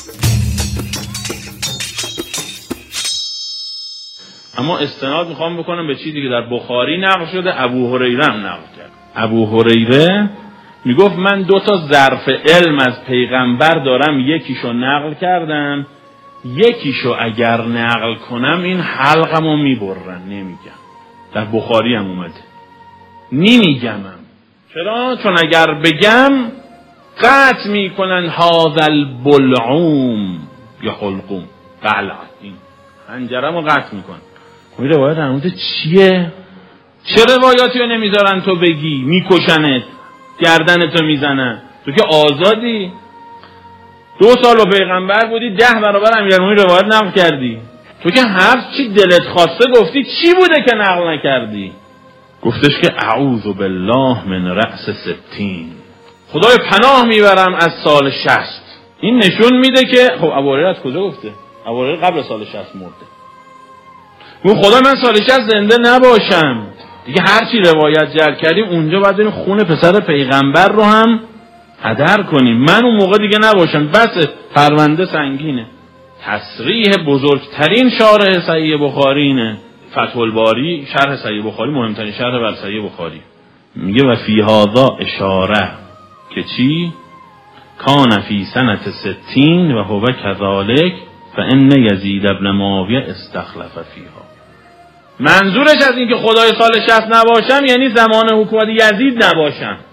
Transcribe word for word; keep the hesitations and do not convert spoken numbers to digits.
اما استناد میخوام بکنم به چیزی که در بخاری نقل شده، ابو هریره هم نقل کرد. ابو هریره میگفت من دو تا ظرف علم از پیغمبر دارم، یکیشو نقل کردم، یکیشو اگر نقل کنم این حلقمو میبرن، نمیگم. در بخاری هم اومده نمیگمم. چرا؟ چون اگر بگم قطع میکنن هذا البلعوم یا حلقوم، بلع، این حنجرمو قطع میکنن. این روایت در مورد چیه؟ چه روایاتی رو نمیذارن تو بگی؟ میکشنت، گردنتو میزنن، تو که آزادی. دو سال با پیغمبر بودی، ده برابر امیرالمومنین روایت نقل کردی. تو که هر چی دلت خواسته گفتی. چی بوده که نقل نکردی؟ گفتش که اعوذ بالله من رأس ستین، خدای پناه میبرم از سال شصت. این نشون میده که خب ابو هریره از کجا گفته؟ ابو هریره قبل سال شصت مرده. اون خدا من سال شصت زنده نباشم. دیگه هر چی روایت جر کردیم اونجا باید این خون پسر پیغمبر رو هم هدر کنیم. من اون موقع دیگه نباشم، بس پرونده سنگینه. تصریح بزرگترین شارح صحیح بخاری اینه، فتح الباری، شرح صحیح بخاری، مهمترین شرح بر صحیح بخاری. میگه و فی هذا اشاره که چی؟ کان فی سنة ستین و هو کذالک فان یزید ابن معاویه استخلف فیها. منظورش از این که خدای سال شصت نباشم یعنی زمان حکومت یزید نباشم.